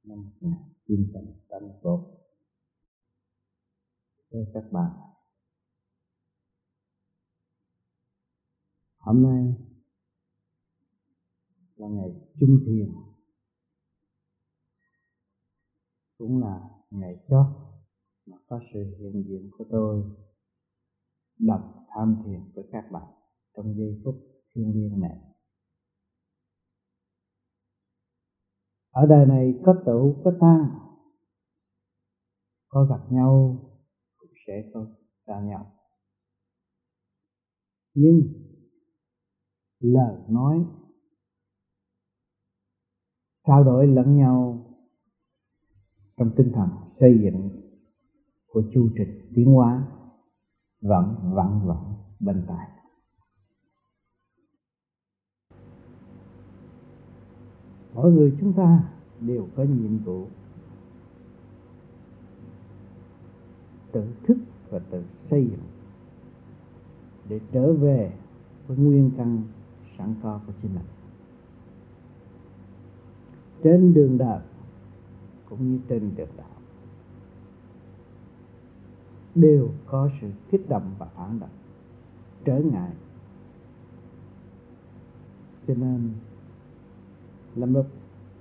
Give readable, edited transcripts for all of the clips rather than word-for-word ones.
năm 1981. Thưa các bạn, hôm nay là ngày chung thiền, cũng là ngày chót mà có sự hiện diện của tôi đồng tham thiền với các bạn trong giây phút thiêng liêng này. Ở đời này có tụ có tan, có gặp nhau cũng sẽ có xa nhau, nhưng lời nói trao đổi lẫn nhau trong tinh thần xây dựng của chu trình tiến hóa vẫn vặn vẹo bên tai. Mỗi người chúng ta đều có nhiệm vụ tự thức và tự xây dựng để trở về với nguyên căn sẵn có của chính mình. Trên đường đời cũng như trên đường đạo đều có sự kích động và phản động, trở ngại. Cho nên làm lúc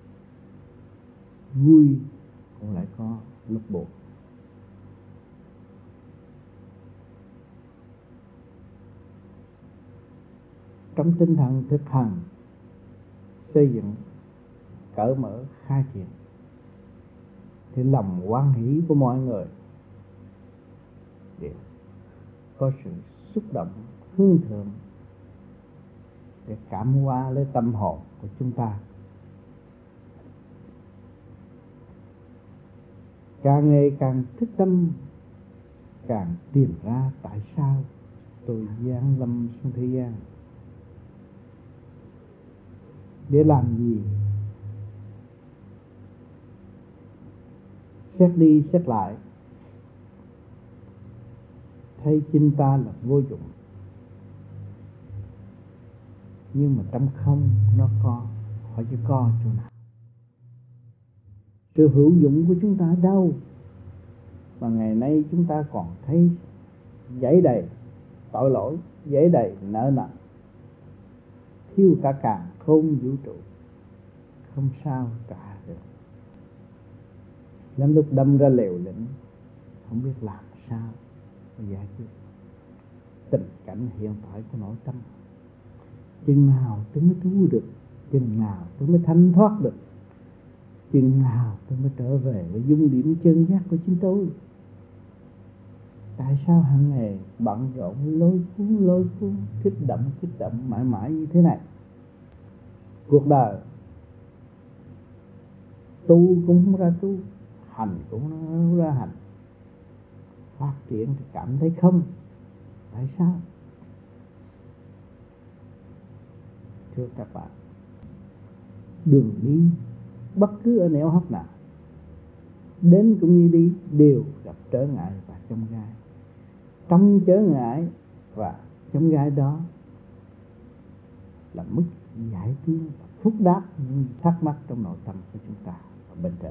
vui cũng lại có lúc buồn. Trong tinh thần thực hành xây dựng cởi mở khai triển thì lòng hoan hỷ của mọi người đều có sự xúc động hướng thượng để cảm hóa lấy tâm hồn của chúng ta. Càng ngày càng thức tâm, càng tìm ra tại sao tôi giáng lâm xuống thế gian, để làm gì. Xét đi xét lại thấy chính ta là vô dụng, nhưng mà trong không nó có, hỏi chứ có chỗ nào. Sự hữu dụng của chúng ta đâu mà ngày nay chúng ta còn thấy dẫy đầy tội lỗi, dẫy đầy nợ nần, thiếu cả càn khôn vũ trụ, không sao trả được. Lắm lúc đâm ra liều lĩnh, không biết làm sao để giải quyết tình cảnh hiện tại của nội tâm. Chừng nào tôi mới tu được, chừng nào tôi mới thanh thoát được, chừng nào tôi mới trở về với dung điểm chân giác của chính tôi. Tại sao hàng ngày bận rộn lôi cuốn, kích động mãi mãi như thế này? Cuộc đời tu cũng không ra tu, hành cũng không ra hành, phát triển thì cảm thấy không. Tại sao? Thưa các bạn, đường đi bất cứ ở nẻo hốc nào, đến cũng như đi, đều gặp trở ngại và chông gai. Trong trở ngại và chông gai đó là mức giải quyết và phúc đáp những thắc mắc trong nội tâm của chúng ta và bên trên.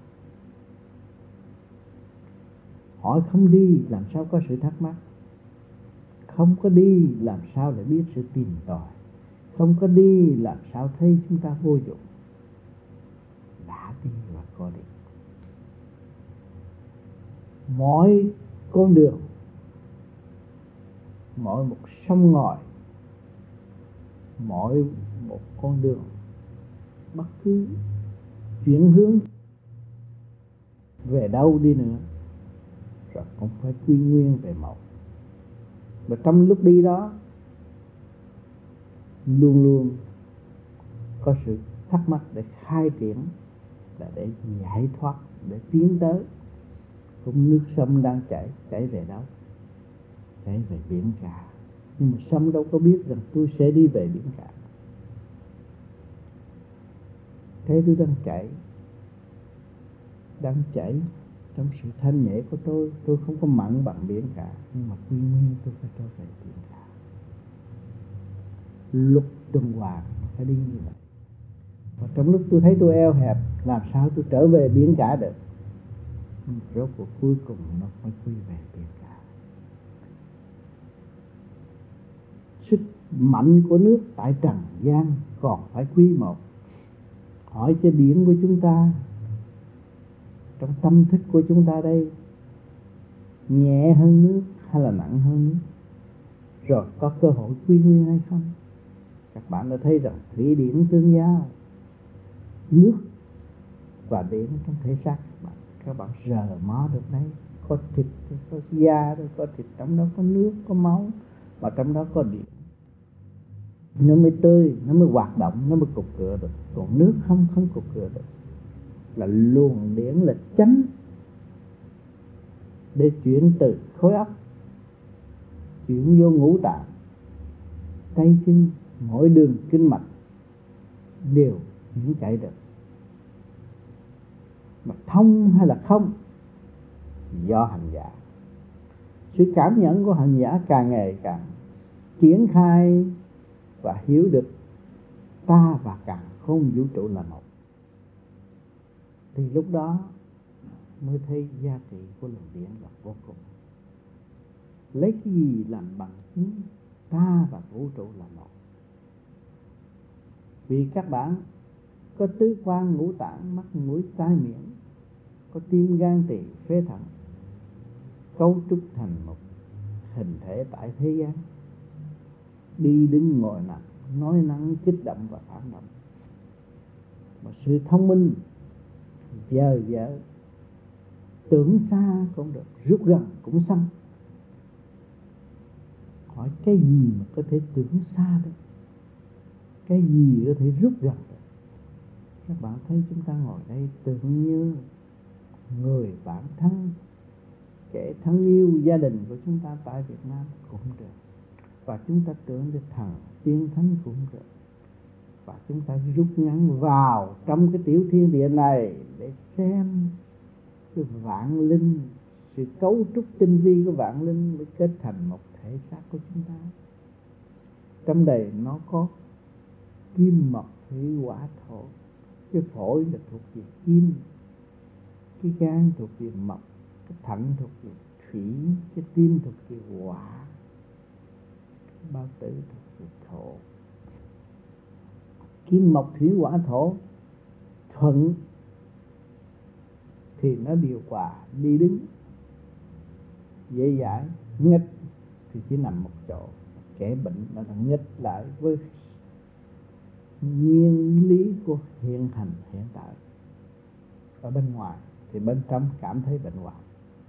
Hỏi không đi làm sao có sự thắc mắc, không có đi làm sao để biết sự tìm tòi, không có đi làm sao thấy chúng ta vô dụng. Đã đi và có đi. Mỗi con đường, mỗi một sông ngòi, mỗi một con đường, bất cứ chuyển hướng về đâu đi nữa, rồi cũng phải quy nguyên về một. Và trong lúc đi đó luôn luôn có sự thắc mắc để khai triển, là để giải thoát, để tiến tới. Cũng nước sông đang chảy về đâu? Chảy về biển cả. Nhưng mà sông đâu có biết rằng tôi sẽ đi về biển cả. Thế tôi đang chảy trong sự thanh nhẹ của tôi không có mặn bằng biển cả, nhưng mà quy nguyên tôi phải trở về biển cả. Luật tuần hoàn phải đi như vậy. Và trong lúc tôi thấy tôi eo hẹp, làm sao tôi trở về biển cả được. Rốt cuộc cuối cùng nó phải quy về biển cả. Sức mạnh của nước tại trần gian còn phải quy một. Hỏi cho điển của chúng ta, trong tâm thức của chúng ta đây, nhẹ hơn nước hay là nặng hơn nước? Rồi có cơ hội quy nguyên hay không? Các bạn đã thấy rằng thủy điển tương giao, nước và điển trong thể xác các bạn rờ mó được đấy. Có thịt, có da, có thịt, trong đó có nước, có máu, và trong đó có điện. Nó mới tươi, nó mới hoạt động, nó mới cục cựa được. Còn nước không cục cựa được. Là luồng điển là chánh để chuyển từ khối óc, chuyển vô ngũ tạng, tay chân, mỗi đường kinh mạch đều chuyển chạy được. Mà thông hay là không, do hành giả. Sự cảm nhận của hành giả càng ngày càng triển khai và hiểu được ta và càn khôn vũ trụ là một, thì lúc đó mới thấy giá trị của luồng điển là vô cùng. Lấy cái gì làm bằng chứng ta và vũ trụ là một? Vì các bạn có tứ quan ngũ tạng, mắt mũi tai miệng, có tim gan tỳ phế thận, cấu trúc thành một hình thể tại thế gian, đi đứng ngồi nằm, nói năng kích động và phản động. Mà sự thông minh giờ tưởng xa cũng được, rút gần cũng xong. Hỏi cái gì mà có thể tưởng xa được, cái gì có thể rút gần được? Các bạn thấy chúng ta ngồi đây tưởng như người bạn thân, kẻ thân yêu gia đình của chúng ta tại Việt Nam cũng được. Và chúng ta tưởng được thần tiên thánh cũng được. Và chúng ta rút ngắn vào trong cái tiểu thiên địa này để xem cái vạn linh, sự cấu trúc tinh vi của vạn linh mới kết thành một thể xác của chúng ta. Trong đây nó có kim mộc thủy hỏa thổ. Cái phổi là thuộc về kim, cái gan thuộc về mộc, cái thận thuộc về thủy, cái tim thuộc về hỏa, cái bao tử thuộc về thổ. Kim mộc thủy hỏa thổ thuận thì nó điều hòa đi đứng dễ dãi, nghịch thì chỉ nằm một chỗ. Kẻ bệnh nó nghịch lại với nguyên lý của hiện hành hiện tại ở bên ngoài, thì bên trong cảm thấy bệnh hoạn.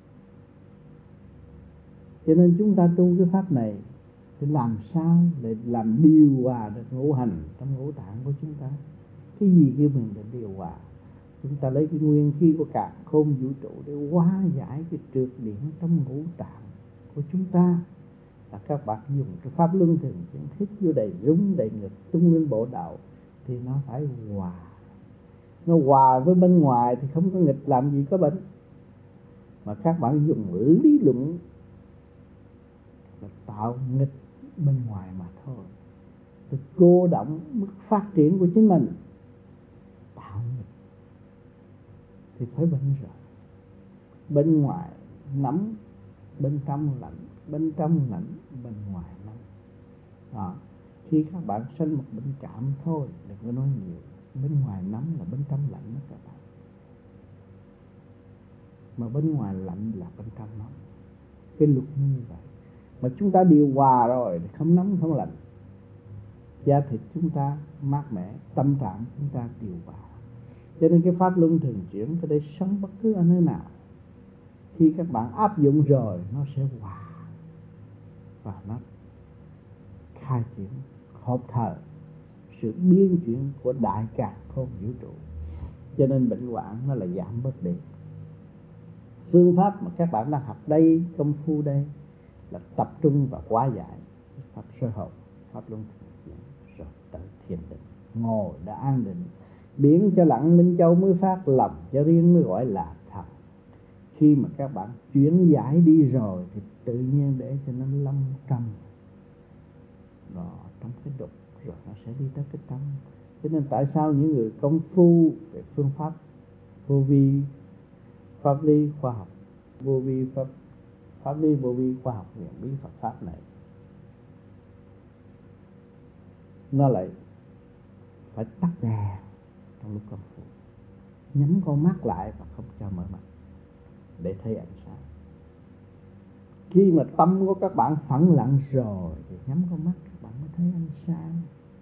Cho nên chúng ta tu cái pháp này thì làm sao để làm điều hòa được ngũ hành trong ngũ tạng của chúng ta. Cái gì kêu mình để điều hòa? Chúng ta lấy cái nguyên khí của càn khôn vũ trụ để hóa giải cái trượt điển trong ngũ tạng của chúng ta. Là các bạn dùng cái pháp luân thường chuyển hít vô đầy rúng đầy ngực tung lên bộ đạo thì nó phải hòa. Nó hòa với bên ngoài thì không có nghịch làm gì có bệnh. Mà các bạn dùng lý luận là tạo nghịch bên ngoài mà thôi. Thì cô động mức phát triển của chính mình, tạo nghịch thì phải bệnh rồi. Bên ngoài nóng, bên trong lạnh, bên trong lạnh, bên ngoài nóng. Đó. Khi các bạn sinh một bệnh cảm thôi, đừng có nói nhiều. Bên ngoài nóng là bên trong lạnh đó các bạn. Mà bên ngoài lạnh là bên trong nóng. Cái luật như vậy. Mà chúng ta điều hòa rồi thì không nóng không lạnh. Da thịt chúng ta mát mẻ, tâm trạng chúng ta điều hòa. Cho nên cái pháp luân thường chuyển có thể sống bất cứ ở nơi nào. Khi các bạn áp dụng rồi nó sẽ hòa và nó khai triển hợp thời sự biến chuyển của đại càn khôn vũ trụ. Cho nên bệnh hoạn nó là giảm bớt đi. Phương pháp mà các bạn đang học đây, công phu đây là tập trung và hóa giải pháp sơ hồn, pháp luân thường chuyển, rồi tới thiền định, ngồi đã an định, biến cho lặng minh châu mới phát, lòng cho riêng mới gọi là thật. Khi mà các bạn chuyển giải đi rồi thì tự nhiên để cho nó lâm trong đó, trong cái đục, rồi nó sẽ đi tới cái tâm. Cho nên tại sao những người công phu về phương pháp vô vi pháp lý khoa học, vô vi pháp lý vô vi khoa học huyền bí Phật pháp này, nó lại phải tắt đèn trong lúc công phu, nhắm con mắt lại và không cho mở mắt để thấy ánh sáng. Khi mà tâm của các bạn phẳng lặng rồi thì nhắm con mắt các bạn mới thấy ánh sáng.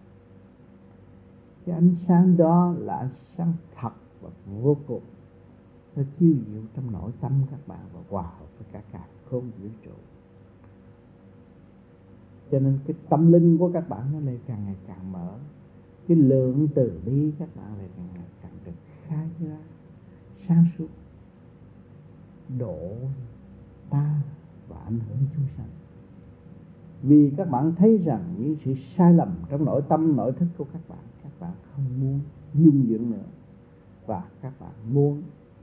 Cái ánh sáng đó là ánh sáng thật và vô cùng, nó chiếu diệu trong nội tâm các bạn và hòa hợp với cả càn khôn vũ trụ. Cho nên cái tâm linh của các bạn nó lại càng ngày càng mở, cái lượng từ bi các bạn lại càng ngày càng được khai ra sáng suốt, độ ta và ảnh hưởng chúng sanh. Vì các bạn thấy rằng những sự sai lầm trong nội tâm nội thức của các bạn không muốn dung dưỡng nữa, và các bạn muốn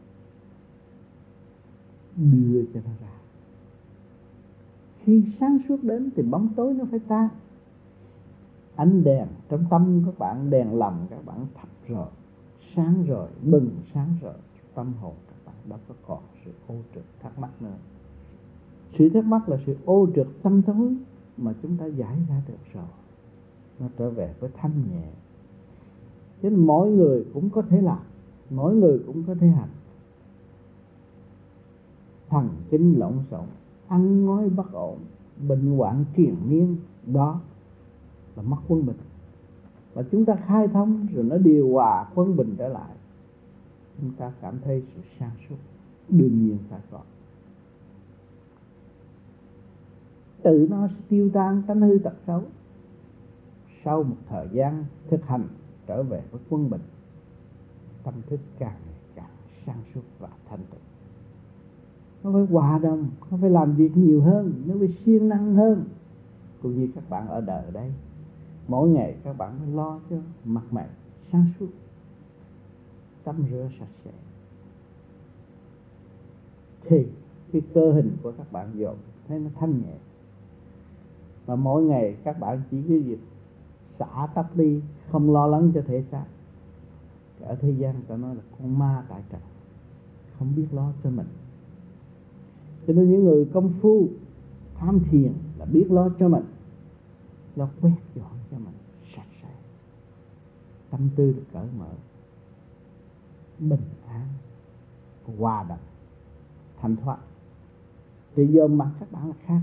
đưa cho nó ra. Khi sáng suốt đến thì bóng tối nó phải tan. Ánh đèn trong tâm các bạn, đèn lầm các bạn thắp rồi, sáng rồi, bừng sáng rồi, tâm hồn các bạn đâu có còn sự ô trực thắc mắc nữa. Sự thắc mắc là sự ô trực tâm tối mà chúng ta giải ra được rồi, nó trở về với thanh nhẹ. Cho nên mỗi người cũng có thể làm, mỗi người cũng có thể hành. Thần kinh lộn xộn, ăn nói bất ổn, bệnh hoạn triền miên, đó là mất quân bình. Và chúng ta khai thông rồi nó điều hòa quân bình trở lại, chúng ta cảm thấy sự sáng suốt đương nhiên phải có. Tự nó sẽ tiêu tan tánh hư tật xấu sau một thời gian thực hành trở về với quân bình. Tâm thức càng ngày càng sáng suốt và thanh tịnh. Nó phải hòa đồng, nó phải làm việc nhiều hơn, nó phải siêng năng hơn. Cũng như các bạn ở đời đây, mỗi ngày các bạn phải lo cho mặt mày sáng suốt, tắm rửa sạch sẽ, thì cái cơ hình của các bạn dồn thấy nó thanh nhẹ. Và mỗi ngày các bạn chỉ cái việc xả tắt đi, không lo lắng cho thể xác. Ở thế gian ta nói là con ma tại trần, không biết lo cho mình. Cho nên những người công phu tham thiền là biết lo cho mình, lo quét dọn cho mình sạch sẽ, tâm tư được cởi mở, bình an, hòa đồng, thanh thoát. Thì dòm mặt các bạn là khác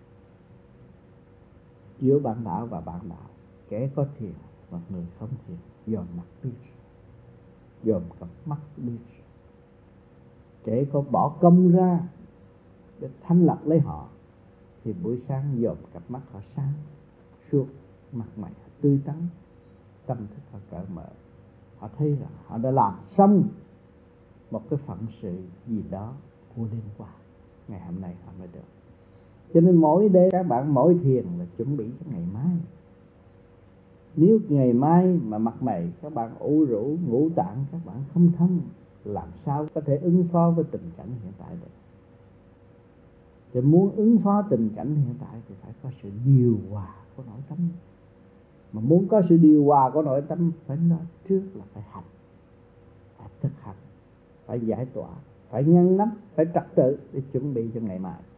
giữa bạn đạo và bạn đạo. Kẻ có thiền và người không thiền dòm mặt biết, dòm cặp mắt biết. Kẻ có bỏ công ra để thanh lọc lấy họ thì buổi sáng dòm cặp mắt họ sáng suốt, mặt mày họ tươi tắn, tâm thức họ cởi mở. Họ thấy rằng họ đã làm xong một cái phận sự gì đó của đêm qua, ngày hôm nay họ mới được. Cho nên mỗi đêm các bạn mỗi thiền là chuẩn bị cho ngày mai. Nếu ngày mai mà mặt mày các bạn ủ rũ, ngũ tạng các bạn không thông, làm sao có thể ứng phó với tình cảnh hiện tại được. Để muốn ứng phó tình cảnh hiện tại thì phải có sự điều hòa của nội tâm. Mà muốn có sự điều hòa của nội tâm phải nói trước là phải hành, phải thực hành, phải giải tỏa, phải ngăn nắp, phải trật tự để chuẩn bị cho ngày mai.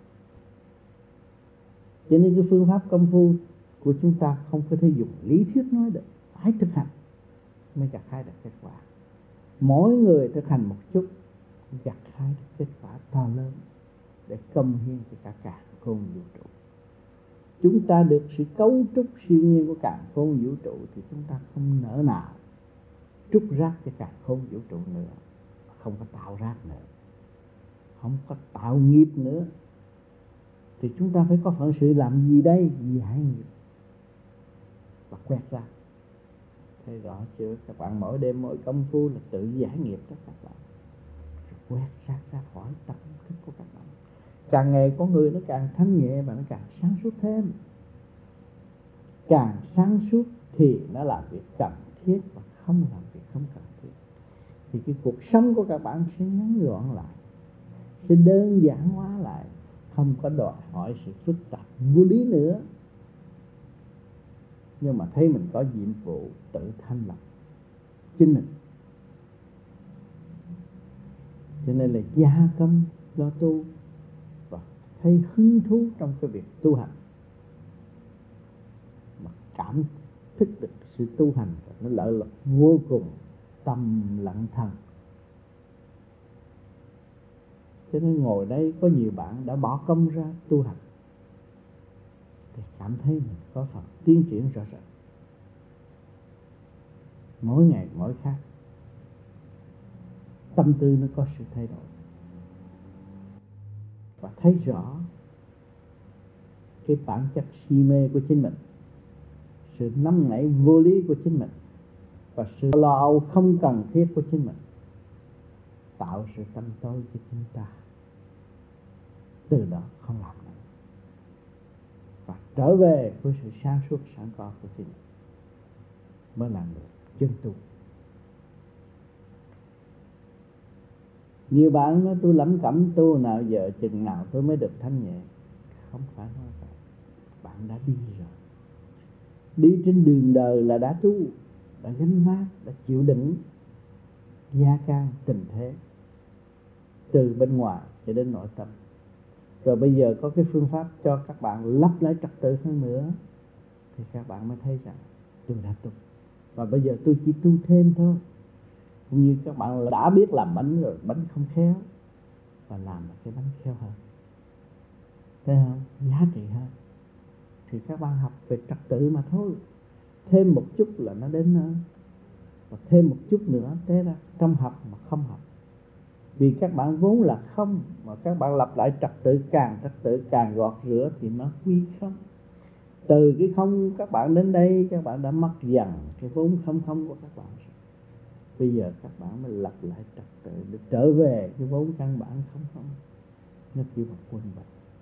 Cho nên cái phương pháp công phu của chúng ta không có thể dùng lý thuyết nói được, phải thực hành mới gặt hái được kết quả. Mỗi người thực hành một chút gặt hái được kết quả to lớn để công hiến cho cả càn khôn vũ trụ. Chúng ta được sự cấu trúc siêu nhiên của càn khôn vũ trụ thì chúng ta không nỡ nào trút rác cho càn khôn vũ trụ nữa, không có tạo rác nữa, không có tạo nghiệp nữa. Thì chúng ta phải có phận sự làm gì đây? Giải nghiệp và quét rác. Thấy rõ chưa? Các bạn mỗi đêm mỗi công phu là tự giải nghiệp đó các bạn. Rồi quét rác ra khỏi tâm thức của các bạn. Càng ngày con người nó càng thanh nhẹ và nó càng sáng suốt thêm. Càng sáng suốt thì nó làm việc cần thiết và không làm việc không cần thiết. Thì cái cuộc sống của các bạn sẽ ngắn gọn lại, sẽ đơn giản hóa lại, không có đòi hỏi sự phức tạp vô lý nữa. Nhưng mà thấy mình có nhiệm vụ tự thanh lập chính mình. nên là gia công lo tu và thấy hứng thú trong cái việc tu hành, mà cảm thức được sự tu hành nó lợi lực vô cùng, tâm lặng thần. Cho nên ngồi đây có nhiều bạn đã bỏ công ra tu hành thì cảm thấy mình có phần tiến triển rõ rệt, mỗi ngày mỗi khác, tâm tư nó có sự thay đổi và thấy rõ cái bản chất si mê của chính mình, sự nóng nảy vô lý của chính mình và sự lo âu không cần thiết của chính mình, tạo sự tâm tối cho chúng ta. Từ đó không làm nữa và trở về với sự sáng suốt sẵn có của chính mình mới làm được chân tu. Nhiều bạn nói tôi lẩm cẩm tu nào giờ chừng nào tôi mới được thanh nhẹ. Không phải nói vậy. Bạn đã đi rồi. Đi trên đường đời là đã tu, đã gánh vác, đã chịu đựng gia can tình thế từ bên ngoài cho đến nội tâm. Rồi bây giờ có cái phương pháp cho các bạn lắp lại trật tự hơn nữa thì các bạn mới thấy rằng tôi đã tu. Và bây giờ tôi chỉ tu thêm thôi. Cũng như các bạn đã biết làm bánh rồi, bánh không khéo và làm cái bánh khéo hơn, thấy không? Giá trị hơn. Thì các bạn học về trật tự mà thôi. Thêm một chút là nó đến nữa. Và thêm một chút nữa thế ra trong học mà không học. Vì các bạn vốn là không, mà các bạn lặp lại trật tự càng gọt rửa thì nó quy không. Từ cái không các bạn đến đây, các bạn đã mất dần cái vốn không của các bạn. Bây giờ các bạn mới lặp lại trật tự để trở về cái vốn căn bản không. Nó kêu là quân bệnh.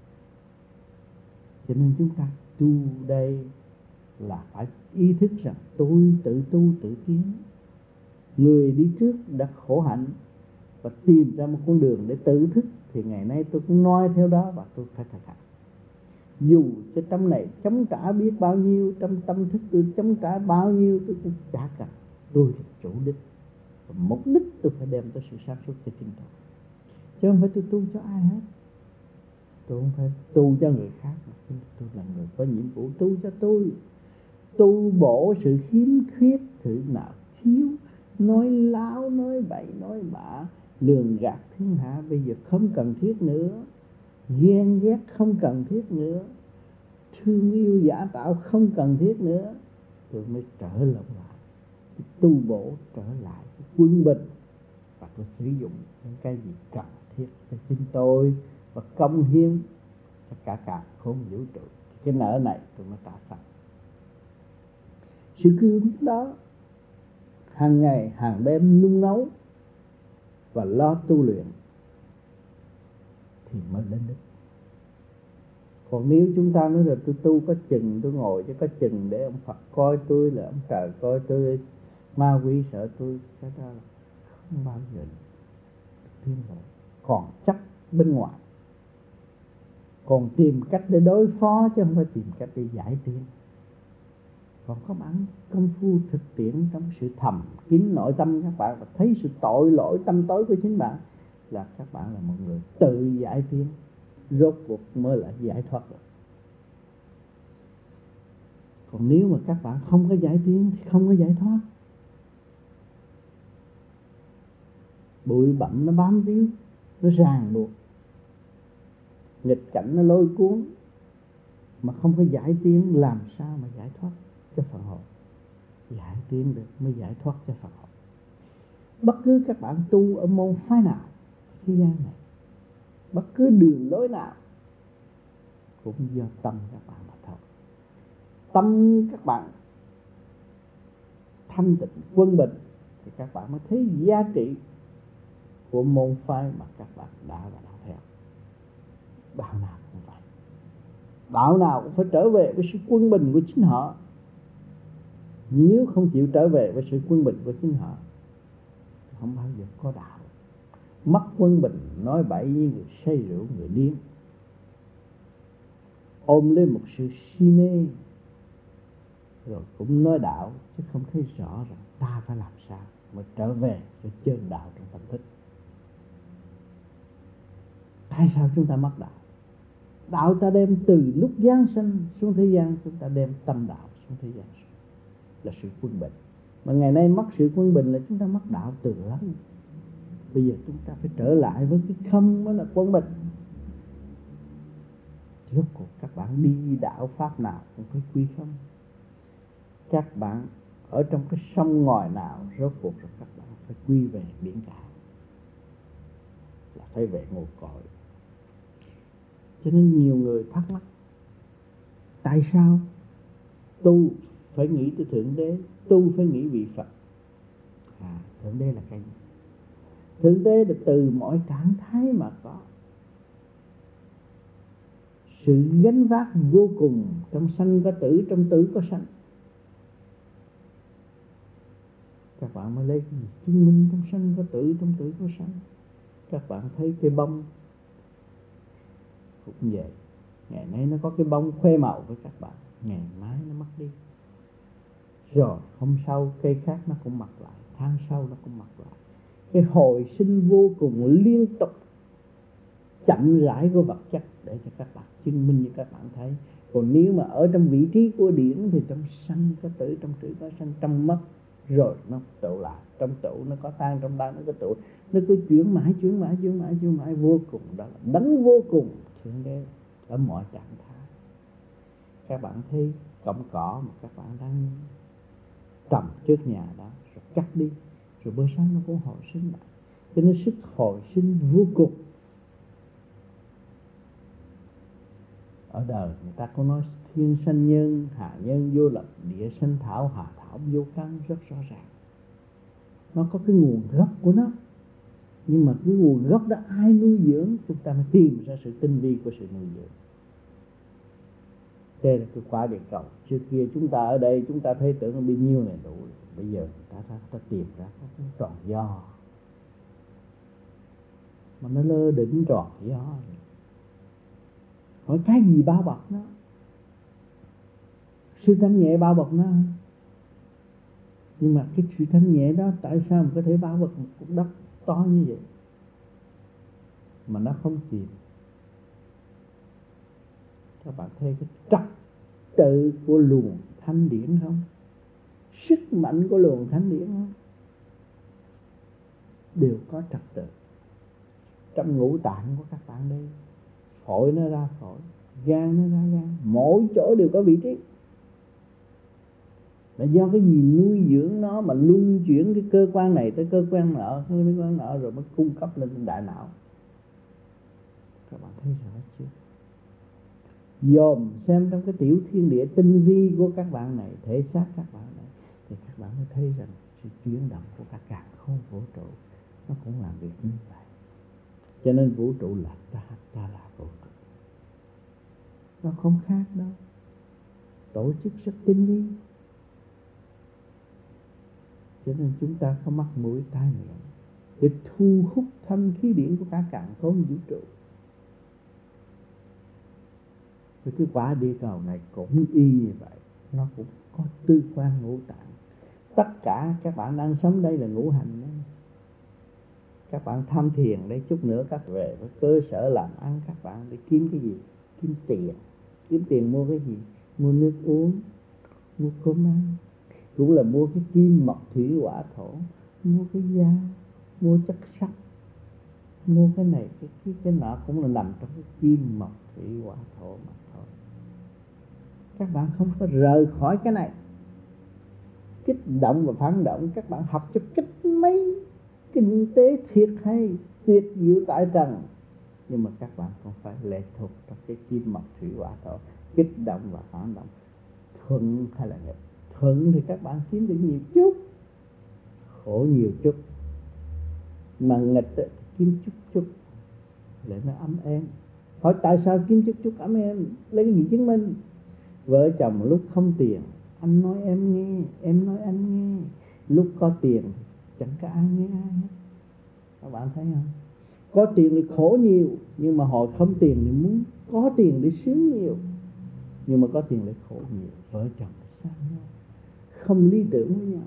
Cho nên chúng ta tu đây là phải ý thức rằng tôi tự tu tự tiến. Người đi trước đã khổ hạnh và tìm ra một con đường để tự thức, thì ngày nay tôi cũng nói theo đó và tôi phải thực hành. Dù cho trong này chống trả biết bao nhiêu, trong tâm thức tôi chống trả bao nhiêu, tôi cũng chả cần. Tôi là chủ đích, và mục đích tôi phải đem tới sự sáng suốt cho chính tôi, chứ không phải tôi tu cho ai hết. Tôi không phải tu cho người khác, mà tôi là người có nhiệm vụ tu cho tôi. Tu bổ sự khiếm khuyết, sự nào thiếu, nói láo, nói bậy, nói bạ, lường gạt thiên hạ bây giờ không cần thiết nữa. Ghen ghét không cần thiết nữa. Thương yêu giả tạo không cần thiết nữa. Tôi mới trở lại, tu bổ trở lại quân bình, và tôi sử dụng những cái gì cần thiết cho chính tôi và công hiến cho cả khôn vũ trụ. Cái nợ này tôi mới trả xong. Sự cương quyết đó hàng ngày hàng đêm nung nấu và lo tu luyện thì mới đến đích. Còn nếu chúng ta nói là tôi tu có chừng, tôi ngồi chứ có chừng để ông Phật coi tôi, là ông trời coi tôi, ma quỷ sợ tôi, cái đó là không bao giờ tiến bộ. Còn chấp bên ngoài, còn tìm cách để đối phó chứ không phải tìm cách để giải tiến. Còn các bạn công phu thực tiễn trong sự thầm kín nội tâm các bạn và thấy sự tội lỗi tâm tối của chính bạn, là các bạn là một người tự giải tiến, rốt cuộc mới là giải thoát được. Còn nếu mà các bạn không có giải tiến thì không có giải thoát. Bụi bặm nó bám víu, nó ràng buộc, nghịch cảnh nó lôi cuốn, mà không có giải tiến làm sao mà giải thoát cho phần hồn. Giải tiến được mới giải thoát cho phần hồn. Bất cứ các bạn tu ở môn phái nào thế gian này, bất cứ đường lối nào, cũng do tâm các bạn mà thôi. Tâm các bạn thanh tịnh quân bình thì các bạn mới thấy giá trị của môn phái mà các bạn đã và đang theo. Đạo nào cũng vậy. Đạo nào cũng phải trở về với sự quân bình của chính họ. Nếu không chịu trở về với sự quân bình của chính họ, không bao giờ có đạo. Mất quân bình, nói bậy như người say rượu, người điên. Ôm lên một sự si mê, rồi cũng nói đạo, chứ không thấy rõ rằng ta phải làm sao mà trở về với chân đạo trong tâm thức. Tại sao chúng ta mất đạo? Đạo ta đem từ lúc giáng sinh xuống thế gian, chúng ta đem tâm đạo xuống thế gian là sự quân bình. Mà ngày nay mất sự quân bình là chúng ta mất đạo từ lâu. Bây giờ chúng ta phải trở lại với cái không mới là quân bình. Rốt cuộc các bạn đi đạo pháp nào cũng phải quy không. Các bạn ở trong cái sông ngòi nào, rốt cuộc rồi các bạn phải quy về biển cả, là phải về nguồn cội. Cho nên nhiều người thắc mắc, tại sao tu phải nghĩ tới Thượng Đế, tu phải nghĩ vị Phật? Thượng Đế là cái gì? Thượng Đế là từ mọi trạng thái mà có sự gánh vác vô cùng. Trong sanh có tử, trong tử có sanh. Các bạn mới lấy cái gì chứng minh trong sanh có tử, trong tử có sanh? Các bạn thấy cái bông cũng vậy. Ngày nay nó có cái bông khoe màu với các bạn, ngày mai nó mất đi. Rồi hôm sau cây khác nó cũng mọc lại, tháng sau nó cũng mọc lại. Cái hồi sinh vô cùng liên tục chậm rãi của vật chất để cho các bạn chứng minh như các bạn thấy. Còn nếu mà ở trong vị trí của điển thì trong sanh có tử, trong tử có sanh, trong mất rồi nó tụ lại, trong tụ nó có tan, trong tan nó có tụ, nó cứ chuyển mãi vô cùng. Đó là đấng vô cùng Thượng Đế ở mọi trạng thái. Các bạn thấy cọng cỏ mà các bạn đang trồng trước nhà đó, rồi cắt đi, rồi bữa sáng nó cũng hồi sinh lại. Cho nên sức hồi sinh vô cùng. Ở đời người ta có nói thiên sanh nhân, hạ nhân vô lập, địa sanh thảo, hạ thảo vô căn, rất rõ ràng. Nó có cái nguồn gốc của nó. Nhưng mà cái nguồn gốc đó ai nuôi dưỡng, chúng ta mới tìm ra sự tinh vi của sự nuôi dưỡng. Đây là cái quả địa cầu. Trước kia chúng ta ở đây, chúng ta thấy tưởng là bao nhiêu này đủ. Bây giờ ta tìm ra có cái tròn do. Mà nó lơ đỉnh tròn do. Hỏi cái gì bao bọc nó? Sự thanh nhẹ bao bọc nó. Nhưng mà cái sự thanh nhẹ đó tại sao mà có thể bao bọc một cục đất to như vậy mà nó không chìm? Các bạn thấy cái trật tự của luồng thanh điển không? Sức mạnh của luồng thanh điển không? Đều có trật tự. Trong ngũ tạng của các bạn đây, phổi nó ra phổi, gan nó ra gan, mỗi chỗ đều có vị trí. Là do cái gì nuôi dưỡng nó mà luân chuyển cái cơ quan này tới cơ quan nọ, cơ quan nọ, rồi mới cung cấp lên đại não. Các bạn thấy rõ chưa? Dòm xem trong cái tiểu thiên địa tinh vi của các bạn này, thể xác các bạn này, thì các bạn mới thấy rằng sự chuyển động của cả càn khôn vũ trụ nó cũng làm việc như vậy. Cho nên vũ trụ là ta là vũ trụ. Nó không khác đâu. Tổ chức rất tinh vi. Cho nên chúng ta có mắt mũi tai miệng để thu hút thanh khí điển của cả càn khôn vũ trụ. Vì cái quả địa cầu này cũng y như vậy. Nó cũng có tư quan ngũ tạng. Tất cả các bạn đang sống đây là ngũ hành đấy. Các bạn tham thiền đấy, chút nữa các về với cơ sở làm ăn các bạn để kiếm cái gì? Kiếm tiền. Kiếm tiền mua cái gì? Mua nước uống, mua cơm ăn. Cũng là mua cái kim mộc thủy hỏa thổ, mua cái da, mua chất sắt, mua cái này cái nọ, cũng là nằm trong cái kim mộc thủy hỏa thổ mà thôi. Các bạn không có rời khỏi cái này. Kích động và phản động, các bạn học cho kích mấy kinh tế thiệt hay, tuyệt diệu tại trần. Nhưng mà các bạn không phải lệ thuộc trong cái kim mộc thủy hỏa thổ. Kích động và phản động, thuận hay là nghịch? Thuận thì các bạn kiếm được nhiều chút, khổ nhiều chút. Mà nghịch kiếm chút để nó ấm êm. Hỏi tại sao kiếm chút ấm êm? Lấy cái gì chứng minh? Vợ chồng lúc không tiền, anh nói em nghe, em nói anh nghe. Lúc có tiền chẳng có ai nghe ai hết. Các bạn thấy không? Có tiền thì khổ nhiều, nhưng mà hồi không tiền thì muốn có tiền để sướng nhiều. Nhưng mà có tiền lại khổ nhiều. Vợ chồng xa nhau, không lý tưởng với nhau.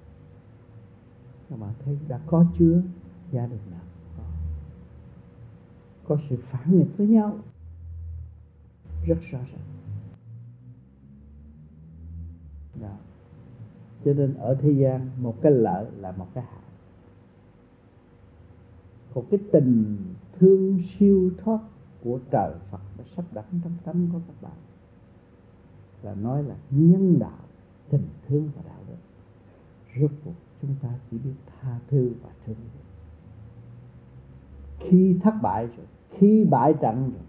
Các bạn thấy đã có chưa? Gia đình nào có? có sự phản nghịch với nhau rất rõ ràng. Đó. Cho nên ở thế gian một cái lợi là một cái hại. Một cái tình thương siêu thoát của trời Phật đã sắp đặt trong tâm của các bạn là nói là nhân đạo, tình thương và đạo đức. Rốt cuộc chúng ta chỉ biết tha thứ và thương yêu. Khi thất bại rồi, khi bại trận rồi,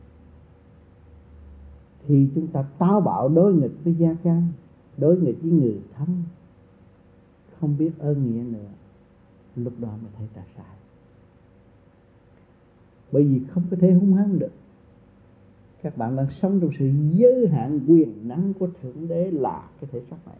thì chúng ta táo bạo đối nghịch với gia can, đối nghịch với người thân, không biết ơn nghĩa nữa. Lúc đó mới thấy ta sai. Bởi vì không có thể hung hăng được. Các bạn đang sống trong sự giới hạn quyền năng của Thượng Đế là cái thể xác này.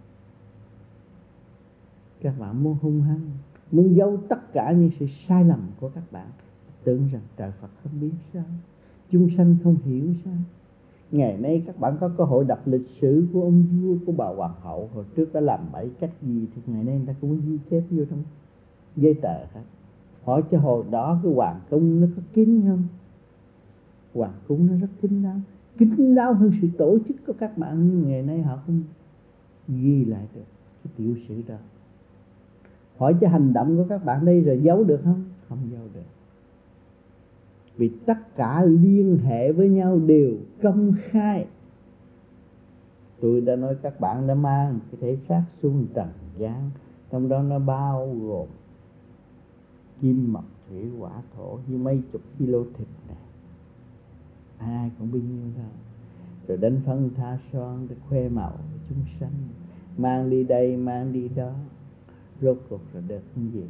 Các bạn muốn hung hăng, muốn giấu tất cả những sự sai lầm của các bạn, tưởng rằng trời Phật không biết sao, chúng sanh không hiểu sao. Ngày nay các bạn có cơ hội đọc lịch sử của ông vua, của bà hoàng hậu hồi trước đã làm bậy cách gì, thì ngày nay người ta cũng ghi chép vô trong giấy tờ hết. Hỏi cho hồi đó cái hoàng cung nó có kín không? Hoàng cung nó rất kín đáo hơn sự tổ chức của các bạn, nhưng ngày nay họ không ghi lại được cái tiểu sử đó. Hỏi cho hành động của các bạn đây rồi giấu được không? Không giấu được. Vì tất cả liên hệ với nhau đều công khai. Tôi đã nói các bạn đã mang cái thể xác xuống trần gian, trong đó nó bao gồm kim mộc thủy hỏa thổ như mấy chục kilo thịt này, ai cũng bấy nhiêu đâu. Rồi đánh phân tha son để khoe màu chúng sanh, mang đi đây mang đi đó, rốt cuộc rồi được cái gì?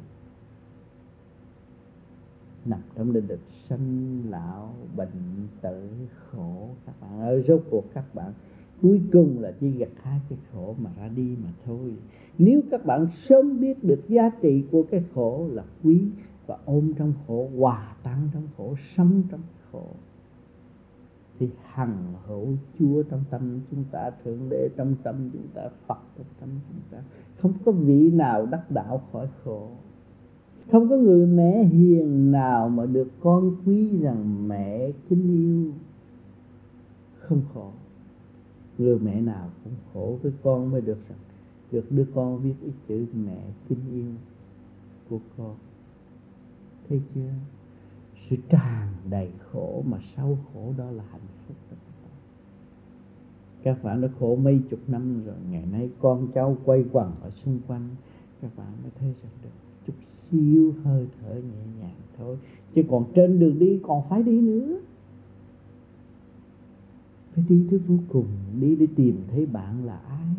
Nằm trong định lực sanh lão bệnh tử khổ. Các bạn ơi, rốt cuộc các bạn cuối cùng là chỉ gặt hai cái khổ mà ra đi mà thôi. Nếu các bạn sớm biết được giá trị của cái khổ là quý, và ôm trong khổ, hòa tan trong khổ, sống trong khổ, thì hằng hữu Chúa trong tâm chúng ta, Thượng Đế trong tâm chúng ta, Phật trong tâm chúng ta. Không có vị nào đắc đạo khỏi khổ. Không có người mẹ hiền nào mà được con quý rằng mẹ kính yêu không khổ. Người mẹ nào cũng khổ với con mới được rằng được đứa con viết ít chữ mẹ kính yêu của con. Thấy chưa? Sự tràn đầy khổ mà sau khổ đó là hạnh phúc. Các bạn đã khổ mấy chục năm rồi, ngày nay con cháu quay quần ở xung quanh, các bạn mới thấy rằng được chút xíu hơi thở nhẹ nhàng thôi. Chứ còn trên đường đi còn phải đi nữa, phải đi tới vô cùng, đi để tìm thấy bạn là ai,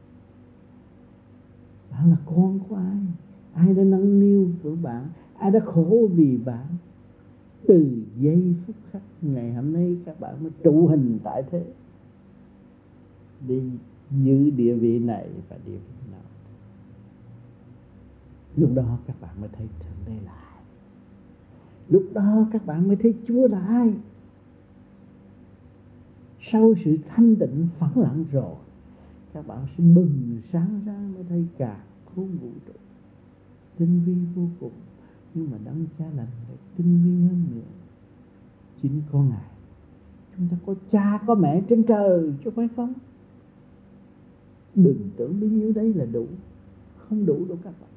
bạn là con của ai, ai đã nâng niu của bạn, ai đã khổ vì bạn. Từ giây phút khắc ngày hôm nay các bạn mới trụ hình tại thế, đi giữ địa vị này và địa vị nào. Lúc đó các bạn mới thấy Thượng Đế là ai. Lúc đó các bạn mới thấy Chúa là ai. Sau sự thanh tịnh phẳng lặng rồi, các bạn sẽ bừng sáng ra mới thấy cả khối vũ trụ tinh vi vô cùng. Nhưng mà Đấng Cha lành lại tinh vi hơn nữa. Chính con Ngài. Chúng ta có cha có mẹ trên trời chứ phải không? Đừng tưởng bấy nhiêu đấy là đủ. Không đủ đâu các bạn.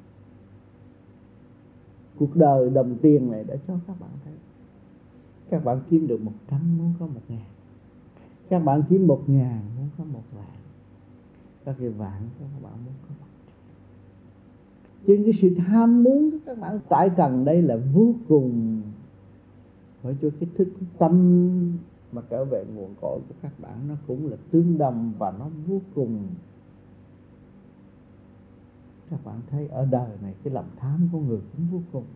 Cuộc đời đồng tiền này đã cho các bạn thấy. Các bạn kiếm được 100 muốn có 1.000. Các bạn kiếm 1.000 muốn có 1.000. Các cái vạn các bạn muốn có 1 triệu. Trên cái sự tham muốn của các bạn tại trần đây là vô cùng. Phải cho cái thức tâm mà trở về nguồn cội của các bạn nó cũng là tương đồng và nó vô cùng. Các bạn thấy ở đời này cái lòng tham của người cũng vô cùng.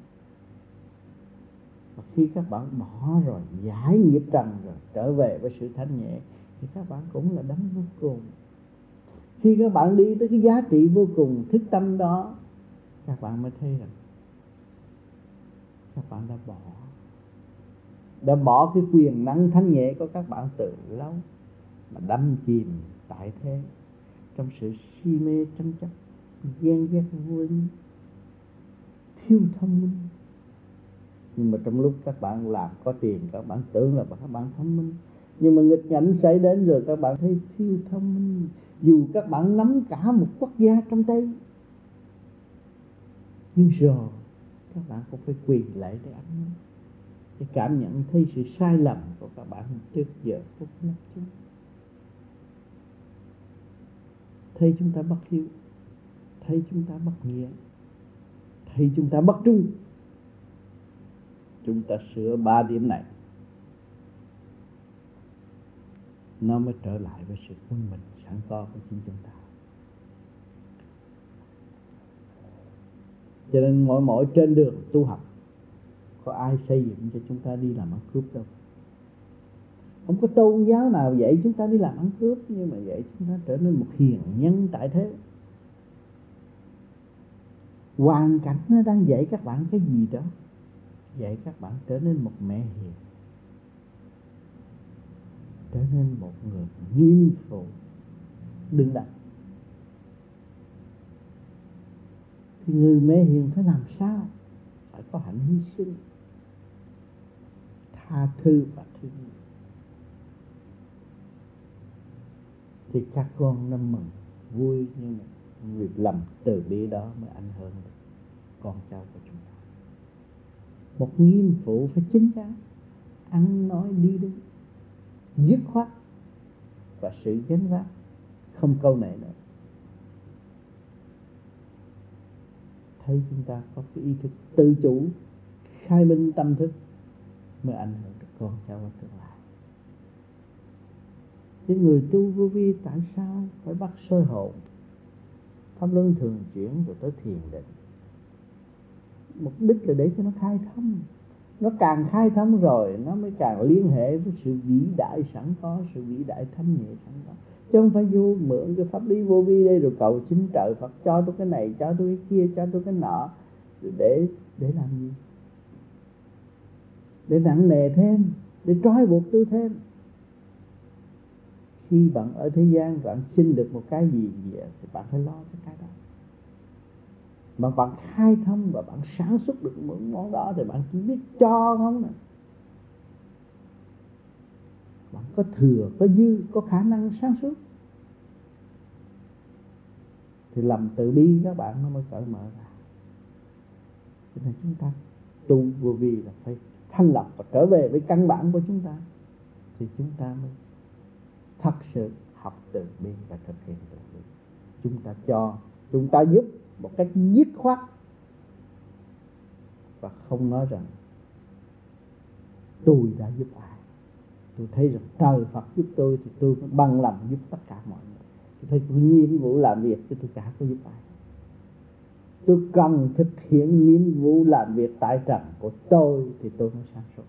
Và khi các bạn bỏ rồi, giải nghiệp trần rồi, trở về với sự thanh nhẹ, thì các bạn cũng là đấng vô cùng. Khi các bạn đi tới cái giá trị vô cùng thức tâm đó, các bạn mới thấy rằng các bạn đã bỏ cái quyền năng thanh nhẹ của các bạn từ lâu, mà đắm chìm tại thế trong sự si mê tranh chấp, ghen ghét vô lý, thiếu thông minh. Nhưng mà trong lúc các bạn làm có tiền, các bạn tưởng là các bạn thông minh, nhưng mà nghịch cảnh xảy đến rồi các bạn thấy thiếu thông minh. Dù các bạn nắm cả một quốc gia trong tay, nhưng rồi các bạn cũng phải quỳ lại để ăn năn, để cảm nhận thấy sự sai lầm của các bạn trước giờ phút nhất chúng. Thấy chúng ta bất hiếu, thấy chúng ta bất nghĩa, thấy chúng ta bất trung. Chúng ta sửa 3 điểm này, nó mới trở lại với sự quân bình sẵn có của chính chúng ta. Cho nên mỗi trên đường tu học, có ai xây dựng cho chúng ta đi làm ăn cướp đâu. Không có tôn giáo nào dạy chúng ta đi làm ăn cướp, nhưng mà dạy chúng ta trở nên một hiền nhân tại thế. Hoàn cảnh nó đang dạy các bạn cái gì đó, dạy các bạn trở nên một mẹ hiền, trở nên một người nghiêm phụ đứng đắn. Thì người mẹ hiền phải làm sao? Phải có hạnh hy sinh, tha thứ và thương yêu, thì các con nó mừng vui. Nhưng mà việc lầm từ bi đó mới ảnh hưởng được con cháu của chúng ta. Một nghiêm phụ phải chính chắn, ăn nói đi đứng dứt khoát và sự gánh vác, không câu nệ nữa. Thấy chúng ta có cái ý thức tự chủ, khai minh tâm thức, mới ảnh hưởng được con cháu ở tương lai. Cái người tu vô vi tại sao phải bắt soi hồn, pháp luân thường chuyển rồi tới thiền định? Mục đích là để cho nó khai thông. Nó càng khai thông rồi, nó mới càng liên hệ với sự vĩ đại sẵn có, sự vĩ đại thanh nhẹ sẵn có. Chứ không phải vô mượn cái pháp lý vô vi đây rồi cầu xin trời Phật cho tôi cái này, cho tôi cái kia, cho tôi cái nọ, để làm gì? Để nặng nề thêm, để trói buộc tôi thêm. Khi bạn ở thế gian, bạn xin được một cái gì thì bạn phải lo cho cái đó. Mà bạn khai thông và bạn sản xuất được một món đó thì bạn chỉ biết cho không nè. Bạn có thừa, có dư, có khả năng sản xuất, thì lòng từ bi các bạn nó mới cởi mở ra. Cho nên chúng ta tu vô vi là phải thanh lọc và trở về với căn bản của chúng ta, thì chúng ta mới thật sự học từ bi và thực hiện từ bi. Chúng ta cho, chúng ta giúp một cách dứt khoát, và không nói rằng tôi đã giúp ai. Tôi thấy rằng trời Phật giúp tôi thì tôi bằng lòng giúp tất cả mọi người. Tôi thấy tôi nhiệm vụ làm việc chứ tôi chả có giúp ai. Tôi cần thực hiện nhiệm vụ làm việc tại trần của tôi thì tôi mới sáng suốt.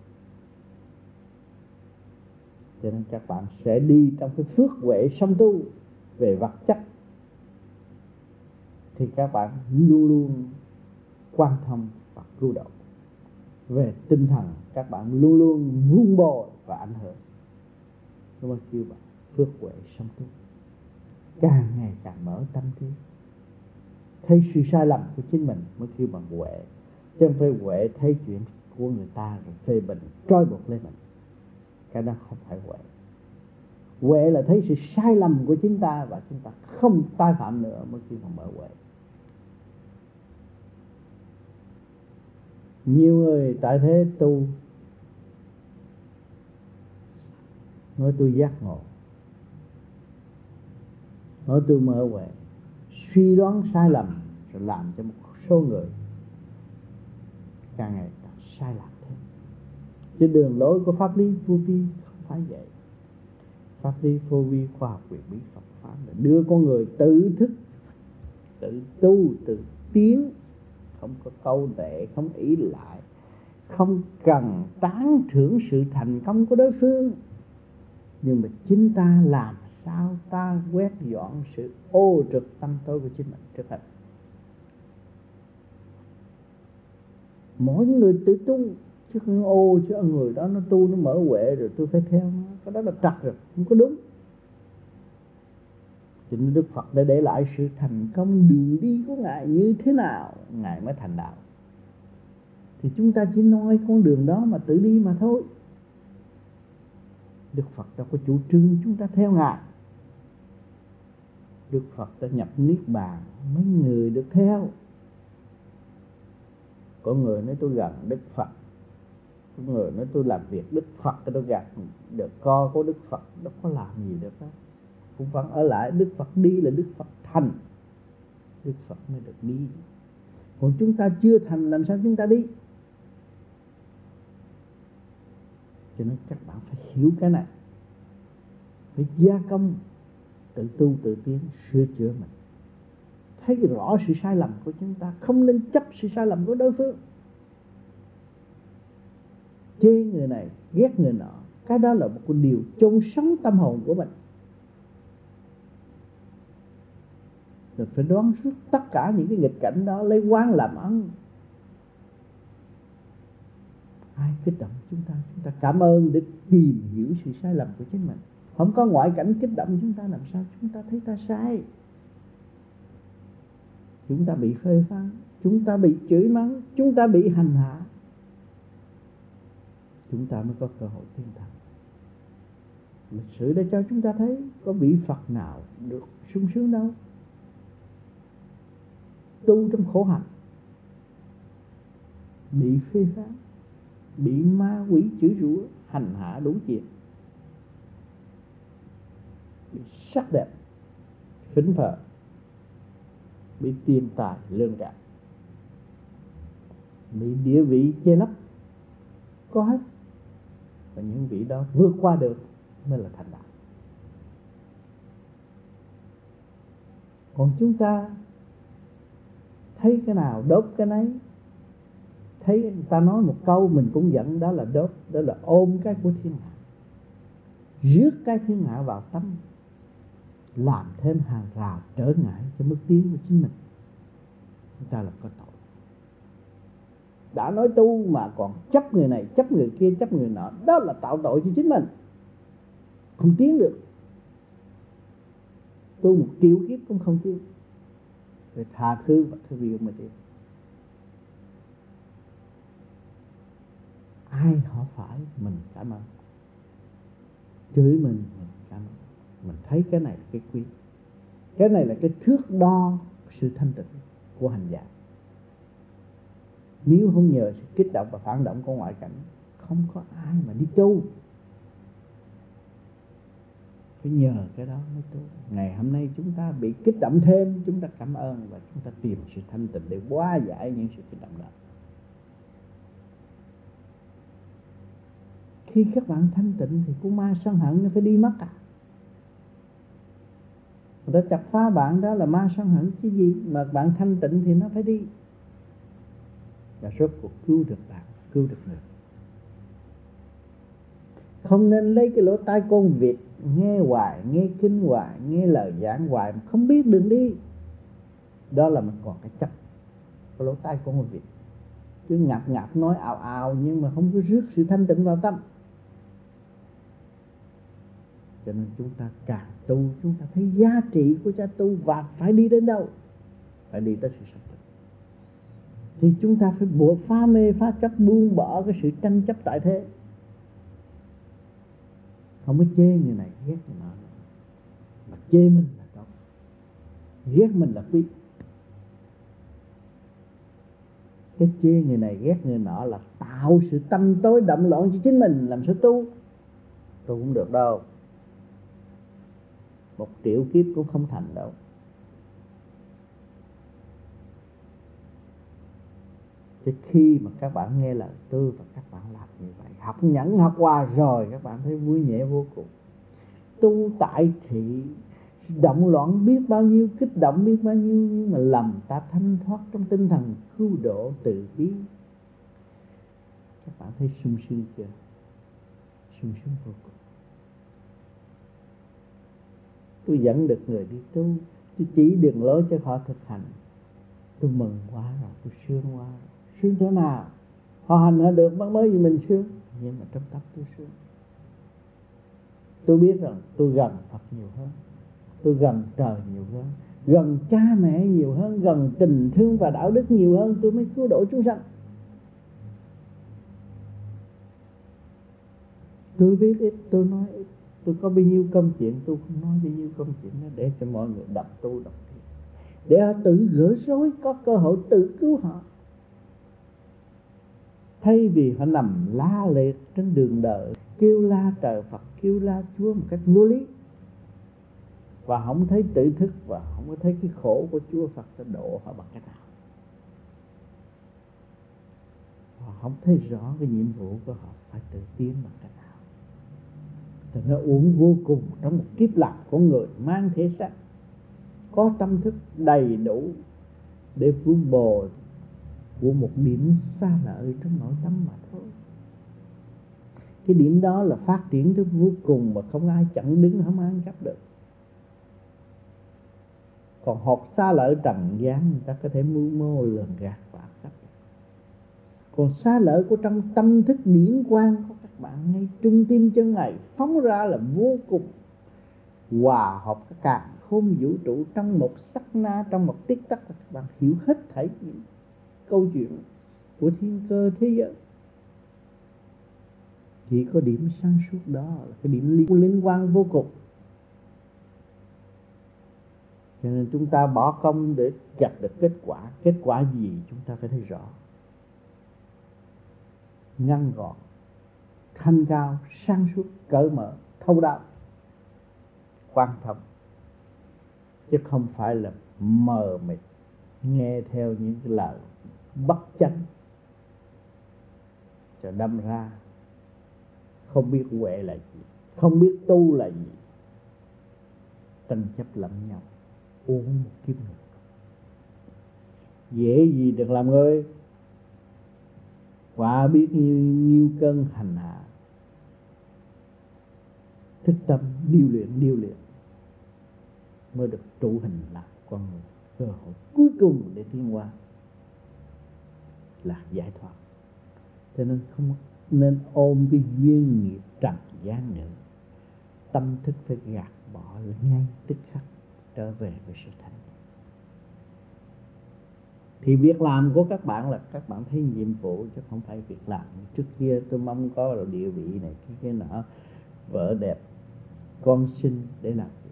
Cho nên các bạn sẽ đi trong cái phước huệ song tu. Về vật chất thì các bạn luôn luôn quan thông và cứu độ. Về tinh thần các bạn luôn luôn vun bồi và ảnh hưởng. Nó mới kêu bạn phước huệ song tu. Càng ngày càng mở tâm trí, thấy sự sai lầm của chính mình mới kêu bằng huệ. Chứ không phải huệ thấy chuyện của người ta rồi phê bình trói buộc lên mình. Cái đó không phải huệ. Huệ là thấy sự sai lầm của chúng ta và chúng ta không tái phạm nữa mới kêu bằng mở huệ. Nhiều người tại thế tu nói tôi giác ngộ, nói tôi mở huệ, suy đoán sai lầm rồi làm cho một số người càng ngày càng sai lầm thêm. Trên đường lối của pháp lý vô vi không phải vậy. Pháp lý vô vi, khoa học quyền bí Phật pháp là đưa con người tự thức, tự tu, tự tiến, không có câu nệ, không ỷ lại, không cần tán thưởng sự thành công của đối phương. Nhưng mà chính ta làm sao ta quét dọn sự ô trực tâm tối của chính mình trước hết. Mỗi người tự tu, chứ không ô chứ người đó nó tu nó mở huệ rồi tôi phải theo nó. Cái đó là trật rồi, không có đúng. Cho nên Đức Phật đã để lại sự thành công đường đi của Ngài như thế nào Ngài mới thành đạo. thì chúng ta chỉ nói con đường đó mà tự đi mà thôi. Đức Phật đâu có chủ trương chúng ta theo Ngài. Đức Phật đã nhập Niết Bàn, mấy người được theo. Có người nói tôi gần Đức Phật, có người nói tôi làm việc Đức Phật, tôi gần được co có Đức Phật, đâu có làm gì được đó. Cũng vẫn ở lại. Đức Phật đi là Đức Phật thành, Đức Phật mới được đi. Còn chúng ta chưa thành làm sao chúng ta đi? Cho nên các bạn phải hiểu cái này, phải gia công, tự tu tự tiến, sửa chữa mình, thấy rõ sự sai lầm của chúng ta, không nên chấp sự sai lầm của đối phương. Chê người này, ghét người nọ, cái đó là một điều chôn sống tâm hồn của mình. Rồi phải đoán suốt tất cả những cái nghịch cảnh đó, lấy oán làm ân. Ai kích động chúng ta cảm ơn để tìm hiểu sự sai lầm của chính mình. Không có ngoại cảnh kích động chúng ta, làm sao chúng ta thấy ta sai? Chúng ta bị phê phán, chúng ta bị chửi mắng, chúng ta bị hành hạ, chúng ta mới có cơ hội tiến thành. Lịch sử đã cho chúng ta thấy có vị Phật nào được sung sướng đâu. Tu trong khổ hạnh, bị phê phán, bị ma quỷ chửi rủa, hành hạ đủ chuyện, bị sắc đẹp phỉnh phờ, bị tiền tài lương gạt, bị địa vị che lấp, có hết. Và những vị đó vượt qua được mới là thành đạo. Còn chúng ta thấy cái nào đốt cái nấy. Thấy người ta nói một câu mình cũng giận, đó là đốt, đó là ôm cái của thiên hạ, rước cái thiên hạ vào tâm, làm thêm hàng rào trở ngại cho bước tiến của chính mình. Chúng ta là có tội. Đã nói tu mà còn chấp người này, chấp người kia, chấp người nọ, đó là tạo tội cho chính mình, không tiến được. Tu một triệu kiếp cũng không tiến. Phải tha thứ và thương yêu mà tiến. Ai họ phải mình cảm ơn, chửi mình cảm ơn. Mình thấy cái này là cái quý, cái này là cái thước đo sự thanh tịnh của hành giả. Nếu không nhờ sự kích động và phản động của ngoại cảnh, không có ai mà đi tu. Phải nhờ cái đó mới tu. Ngày hôm nay chúng ta bị kích động thêm, chúng ta cảm ơn và chúng ta tìm sự thanh tịnh để hóa giải những sự kích động đó. Khi các bạn thanh tịnh thì của ma sân hận nó phải đi mất à. Người ta chặt phá bạn đó là ma sân hận chứ gì. Mà bạn thanh tịnh thì nó phải đi. Và rốt cuộc cứu được bạn, cứu được người. Không nên lấy cái lỗ tai con vịt, nghe hoài, nghe kinh hoài, nghe lời giảng hoài mà không biết đường đi. Đó là mình còn cái chấp cái lỗ tai con vịt. Cứ ngạp ngạp nói ào ào nhưng mà không có rước sự thanh tịnh vào tâm. Cho nên chúng ta càng tu, chúng ta thấy giá trị của cha tu và phải đi đến đâu? Phải đi tới sự sạch tịnh. Thì chúng ta phải buộc phá mê phá chấp, buông bỏ cái sự tranh chấp tại thế. Không có chê người này ghét người nọ, mà chê mình là tốt, ghét mình là quý. Cái chê người này ghét người nọ là tạo sự tâm tối động loạn cho chính mình. Làm sao tu? Tu cũng được đâu. 1 triệu kiếp cũng không thành đâu. Thì khi mà các bạn nghe lời tôi và các bạn làm như vậy, học nhẫn học hòa rồi, các bạn thấy vui nhẹ vô cùng. Tu tại thị động loạn biết bao nhiêu, kích động biết bao nhiêu, nhưng mà lầm ta thanh thoát trong tinh thần cứu độ từ bi. Các bạn thấy sung sướng chưa? Sung sướng vô cùng. Tôi dẫn được người đi tu, tôi chỉ đường lối cho họ thực hành. Tôi mừng quá rồi, tôi sướng quá rồi. Sướng chỗ nào? Họ hành họ được bắt mới gì mình sướng. Nhưng mà trong tâm tôi sướng. Tôi biết rằng tôi gần Phật nhiều hơn, tôi gần trời nhiều hơn, gần cha mẹ nhiều hơn, gần tình thương và đạo đức nhiều hơn, tôi mới cứu độ chúng sanh. Tôi biết ít, tôi nói ít. Tôi có bao nhiêu công chuyện tôi không nói bao nhiêu công chuyện đó, để cho mọi người đọc tu đọc thiền, để họ tự gỡ rối, có cơ hội tự cứu họ, thay vì họ nằm la liệt trên đường đời, kêu la trời Phật, kêu la Chúa một cách vô lý, và không thấy tự thức, và không có thấy cái khổ của Chúa Phật đã độ họ bằng cách nào. Họ không thấy rõ cái nhiệm vụ của họ phải tự tiến bằng cách nào. Thì nó uổng vô cùng trong một kiếp lạc của người mang thể xác, có tâm thức đầy đủ để vun bồi của một điểm xa lợi trong nội tâm mà thôi. Cái điểm đó là phát triển tới vô cùng mà không ai chặn đứng, không ai gấp được. Còn học xa lợi trần gian, người ta có thể mưu mô lường gạt và áp. Còn xa lợi của trong tâm thức điển quang của các bạn ngay trung tim chân này phóng ra là vô cùng, hòa hợp các càn khôn vũ trụ trong một sát na, trong một tích tắc, các bạn hiểu hết thảy những câu chuyện của thiên cơ thế giới. Chỉ có điểm sáng suốt đó là cái điểm liên quan vô cùng. Cho nên chúng ta bỏ công để đạt được kết quả. Kết quả gì chúng ta phải thấy rõ, ngăn gọn, thanh cao, sáng suốt, cởi mở, thấu đáo, quan trọng, chứ không phải là mờ mịt nghe theo những cái lời bất chánh, cho đâm ra không biết huệ là gì, không biết tu là gì, tranh chấp lẫn nhau, uống một kiếp người. Dễ gì được làm người, quả biết nhiêu cơn hành hạ, thức tâm điêu luyện mới được trụ hình làm con người. Cơ hội cuối cùng để tiến hóa là giải thoát. Cho nên không nên ôm cái duyên nghiệp trần gian nữa. Tâm thức phải gạt bỏ ngay tức khắc, trở về với sự thanh. Thì việc làm của các bạn là các bạn thấy nhiệm vụ, chứ không phải việc làm. Trước kia tôi mong có là địa vị này cái nọ, vợ đẹp, con xinh để làm việc,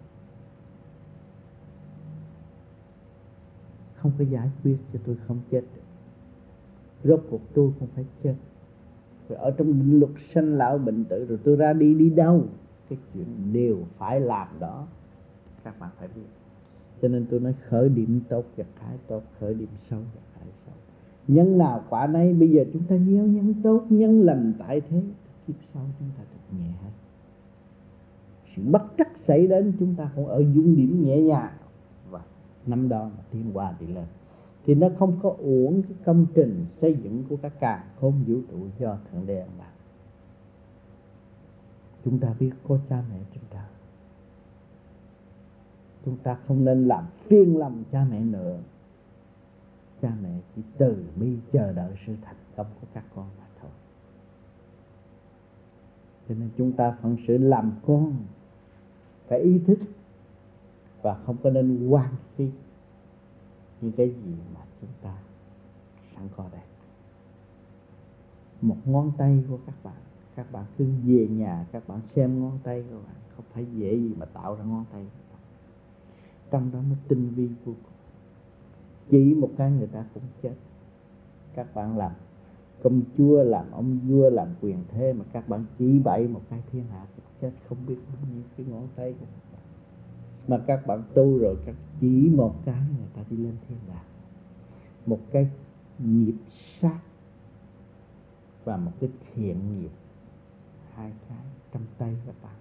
không có giải quyết cho tôi không chết được. Rốt cuộc tôi không phải chết, rồi ở trong định luật sanh lão bệnh tử, rồi tôi ra đi đâu, cái chuyện đều phải làm đó, các bạn phải biết. Cho nên tôi nói khởi điểm tốt gặt hái tốt, khởi điểm xấu gặt hái xấu. Nhân nào quả nấy, bây giờ chúng ta gieo nhân tốt, nhân lành tại thế, kiếp sau chúng ta được nhẹ hết. Sự bất trắc xảy đến chúng ta cũng ở dung điểm nhẹ nhàng, và năm đó mà tiến qua đi lên, thì nó không có uổng cái công trình xây dựng của các càn khôn vũ trụ do Thượng Đế làm. Chúng ta biết có cha mẹ chúng ta không nên làm phiền lòng cha mẹ nữa. Cha mẹ chỉ từ bi chờ đợi sự thành công của các con mà thôi. Cho nên chúng ta phận sự làm con phải ý thức, và không có nên quan phí những cái gì mà chúng ta sẵn có đây. Một ngón tay của các bạn cứ về nhà các bạn xem ngón tay của bạn, không phải dễ gì mà tạo ra ngón tay. Trong đó nó tinh vi vô cùng. Chỉ một cái người ta cũng chết. Các bạn làm công chúa, làm ông vua, làm quyền thế, mà các bạn chỉ bậy một cái thiên hạ cũng chết, không biết bao nhiêu cái ngón tay của các bạn. Mà các bạn tu rồi, các chỉ một cái người ta đi lên thiên đàng. Một cái nghiệp sát và một cái thiện nghiệp, hai cái trong tay các bạn.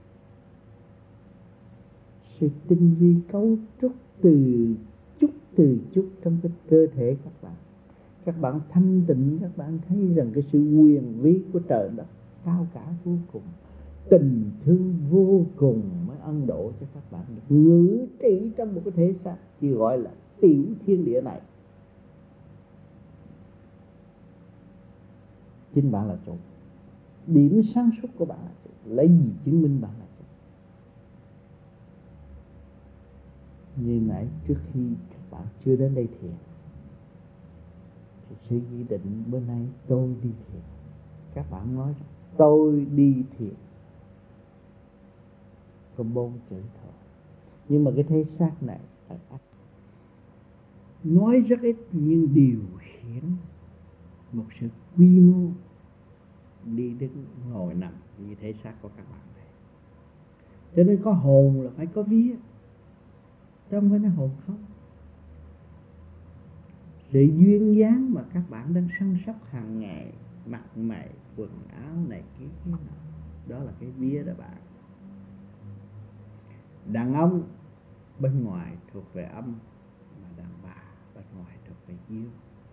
Sự tinh vi cấu trúc từ chút trong cái cơ thể các bạn thanh tịnh, các bạn thấy rằng cái sự quyền vi của trời đất cao cả vô cùng, tình thương vô cùng mới ân độ cho các bạn được ngự trị trong một cái thể xác chỉ gọi là tiểu thiên địa này. Chính bạn là chủ, điểm sáng suốt của bạn là chủ. Lấy gì chứng minh bạn là chủ? Như nãy trước khi các bạn chưa đến đây thiền, thì sư dự định bữa nay tôi đi thiền. Các bạn nói tôi đi thiền, có 4 chữ thôi. Nhưng mà cái thế xác này phải nói rất ít nhưng điều khiển một sự quy mô đi đứng ngồi nằm như thể xác của các bạn này. Cho nên có hồn là phải có vía, chứ không phải nói hồn không. Sự duyên dáng mà các bạn đang săn sóc hàng ngày, mặt mày, quần áo này kia nọ, đó là cái vía đó bạn. Đàn ông bên ngoài thuộc về âm, mà đàn bà bên ngoài thuộc về dương.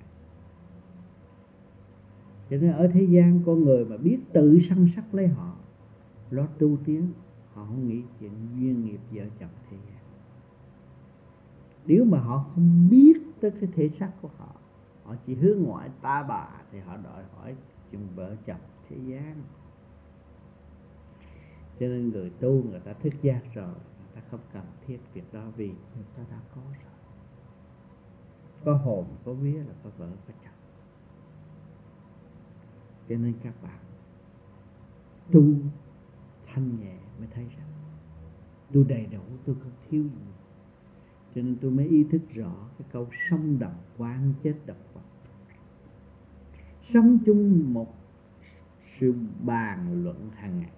Cho nên ở thế gian con người mà biết tự săn sóc lấy họ, lo tu tiến, họ không nghĩ chuyện duyên nghiệp vợ chồng thế gian. Nếu mà họ không biết tới cái thể xác của họ, họ chỉ hướng ngoại ta bà, thì họ đòi hỏi chuyện vợ chồng thế gian. Cho nên người tu người ta thức giác rồi, người ta không cần thiết việc đó, vì người ta đã có rồi. Có hồn, có vía là có vợ, có chồng. Cho nên các bạn tu thanh nhẹ mới thấy rằng tôi đầy đủ, tôi không thiếu gì. Cho nên tôi mới ý thức rõ cái câu sống đồng quan chết độc vật. Sống chung một sự bàn luận hàng ngày,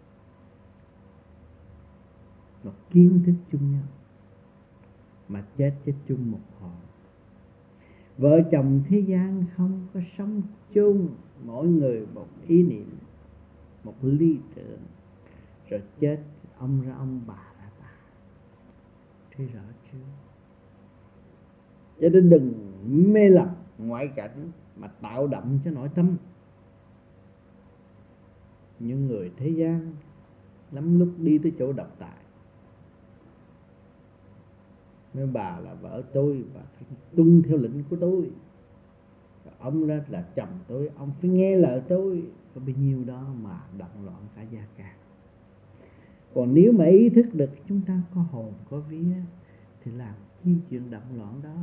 một kiến thức chung nhau, mà chết chung một hồn. Vợ chồng thế gian không có sống chung, mỗi người một ý niệm, một lý tưởng, rồi chết ông ra ông, bà ra bà. Thấy rõ chưa? Cho nên đừng mê lầm ngoại cảnh mà tạo động cho nội tâm. Những người thế gian lắm lúc đi tới chỗ độc tài. Nếu bà là vợ tôi, bà phải tuân theo lệnh của tôi. Ông đó là chồng tôi, ông phải nghe lời tôi. Có bấy nhiêu đó mà động loạn cả gia can. Còn nếu mà ý thức được chúng ta có hồn, có vía, thì làm chi chuyện động loạn đó.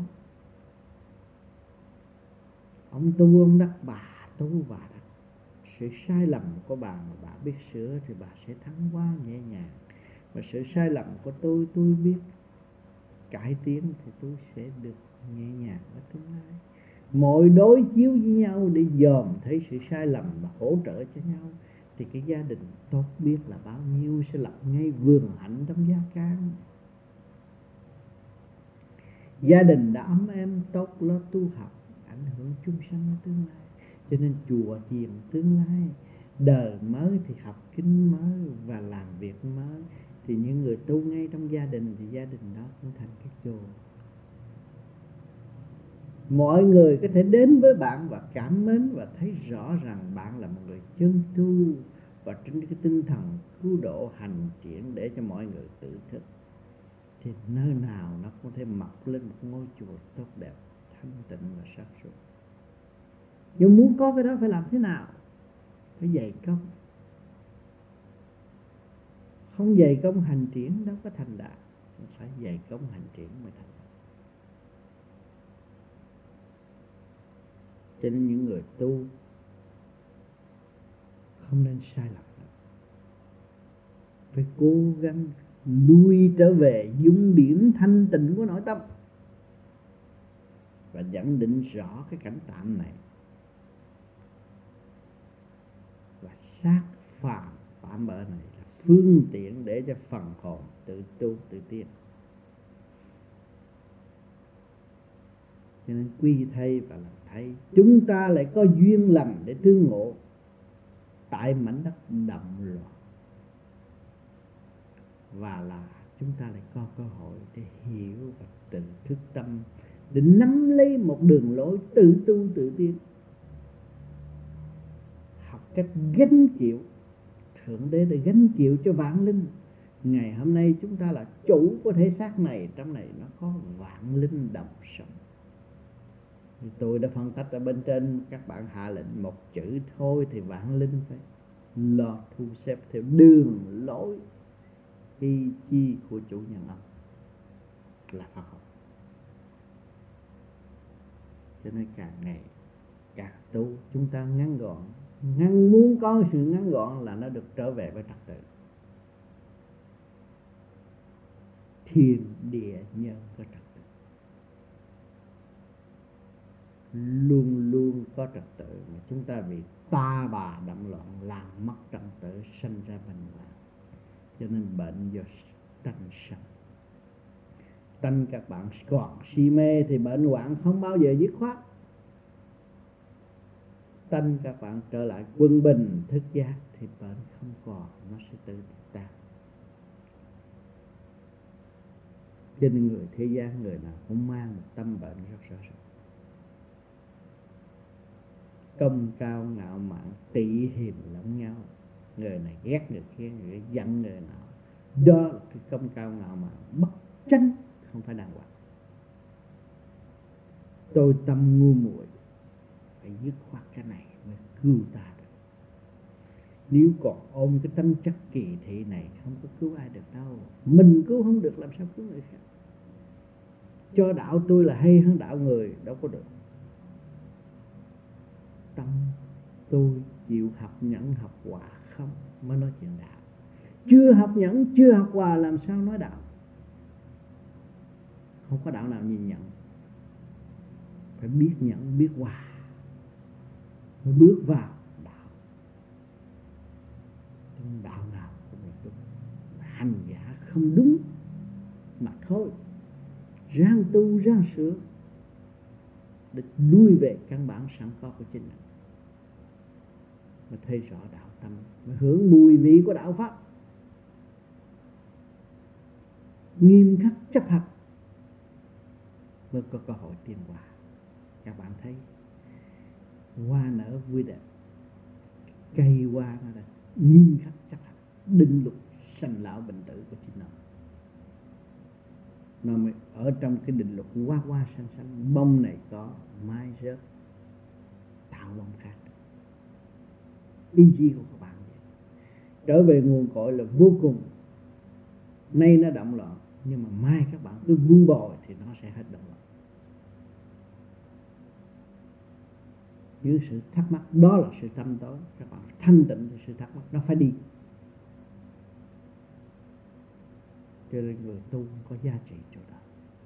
Ông tu ông đắc, bà tu bà đắc. Sự sai lầm của bà mà bà biết sửa thì bà sẽ thắng quá nhẹ nhàng. Mà sự sai lầm của tôi biết cải tiến thì tôi sẽ được nhẹ nhàng ở tương lai. Mọi đối chiếu với nhau để dòm thấy sự sai lầm và hỗ trợ cho nhau, thì cái gia đình tốt biết là bao nhiêu, sẽ lập ngay vườn hạnh trong gia can. Gia đình đã ấm êm tốt, lo tu học, ảnh hưởng chúng sanh ở tương lai. Cho nên chùa chiền tương lai, đời mới thì học kinh mới và làm việc mới. Thì những người tu ngay trong gia đình thì gia đình đó cũng thành cái chùa. Mọi người có thể đến với bạn và cảm mến và thấy rõ rằng bạn là một người chân tu, và trên cái tinh thần cứu độ hành triển để cho mọi người tự thức, thì nơi nào nó cũng thể mọc lên một ngôi chùa tốt đẹp, thanh tịnh và sáng suốt. Nhưng muốn có cái đó phải làm thế nào? Phải dày công. Không dày công hành triển đâu có thành đạt. Phải dày công hành triển mới thành. Cho nên những người tu không nên sai lầm. Phải cố gắng lui trở về dung điểm thanh tịnh của nội tâm, và nhận định rõ cái cảnh tạm này. Và xác phàm tạm bỡ này là phương tiện để cho phần hồn tự tu tự tiến. Cho nên quy thay và làm thay, chúng ta lại có duyên lành để tương ngộ tại mảnh đất động loạn, và là chúng ta lại có cơ hội để hiểu và tự thức tâm, để nắm lấy một đường lối tự tu tự tiến, học cách gánh chịu. Thượng Đế để gánh chịu cho vạn linh. Ngày hôm nay chúng ta là chủ của thể xác này, trong này nó có vạn linh đồng sống. Tôi đã phân tích ở bên trên, các bạn hạ lệnh một chữ thôi thì vạn linh phải lo thu xếp theo đường lối ý chi của chủ nhân ông là Phật học. Cho nên càng ngày càng tu, chúng ta ngắn gọn muốn có sự ngắn gọn là nó được trở về với trật tự. Thiên địa nhân có trật tự, luôn luôn có trật tự, mà chúng ta bị ta bà động loạn làm mất trật tự, sinh ra bệnh hoạn. Cho nên bệnh do tánh sanh. Tánh các bạn còn si mê thì bệnh hoạn không bao giờ dứt khoát. Tánh các bạn trở lại quân bình thức giác thì bệnh không còn, nó sẽ tự tan. Cho nên người thế gian người nào cũng mang một tâm bệnh rất rõ ràng. Công cao ngạo mạn, tị hiềm lẫn nhau, người này ghét người kia, người giận người nào. Đó là cái công cao ngạo mạn bất chánh, không phải đàng hoàng. Tôi tâm ngu muội, phải dứt khoát cái này mới cứu ta được. Nếu còn ôm cái tánh chất kỳ thị này không có cứu ai được đâu. Mình cứu không được làm sao cứu người khác. Cho đạo tôi là hay hơn đạo người, đâu có được. Tâm tôi chịu học nhẫn học hòa không mới nói chuyện đạo. Chưa học nhẫn, chưa học hòa làm sao nói đạo. Không có đạo nào nhìn nhận. Phải biết nhẫn, biết hòa mới bước vào đạo. Đạo nào cũng là đúng, hành giả không đúng mà thôi. Ráng tu, ráng sửa để lui về căn bản sẵn có của chính mình, mới thấy rõ đạo tâm, mới hưởng mùi vị của đạo pháp. Nghiêm khắc chấp hành mới có cơ hội tiến hóa. Các bạn thấy hoa nở vui đẹp, cây hoa nó là nghiêm khắc chấp hành định luật sanh lão bệnh tử của chính nó mới ở trong cái định luật hoa hoa xanh xanh. Bông này có, mai rớt, tạo bông khác. Ý chí của các bạn vậy. Trở về nguồn cội là vô cùng. Nay nó động loạn, nhưng mà mai các bạn cứ vun bồi thì nó sẽ hết động loạn. Những sự thắc mắc đó là sự tâm tối. Các bạn thanh tịnh thì sự thắc mắc nó phải đi. Cho nên người tu có giá trị chỗ đó.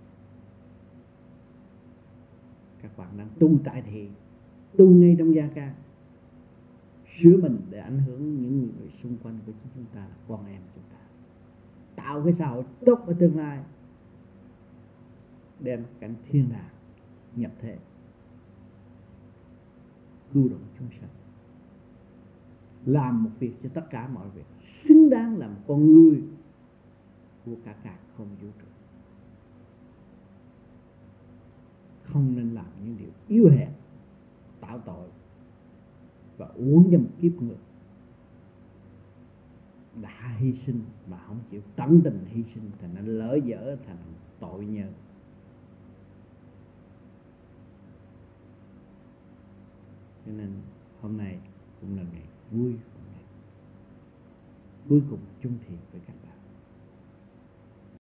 Các bạn đang tu tại thiện, tu ngay trong gia can, sửa mình để ảnh hưởng những người xung quanh của chúng ta, là con em chúng ta, tạo cái xã hội tốt ở tương lai, đem cảnh thiên đàng nhập thế, cứu độ chúng sanh, làm một việc cho tất cả mọi việc, xứng đáng là một con người của cả không vũ trụ. Không nên làm những điều yếu hèn, tạo tội và uống cho một kiếp người đã hy sinh mà không chịu tận tình hy sinh, thành nó lỡ dở thành tội nhân. Cho nên hôm nay cũng là ngày vui, cuối cùng chung thiện với các bạn.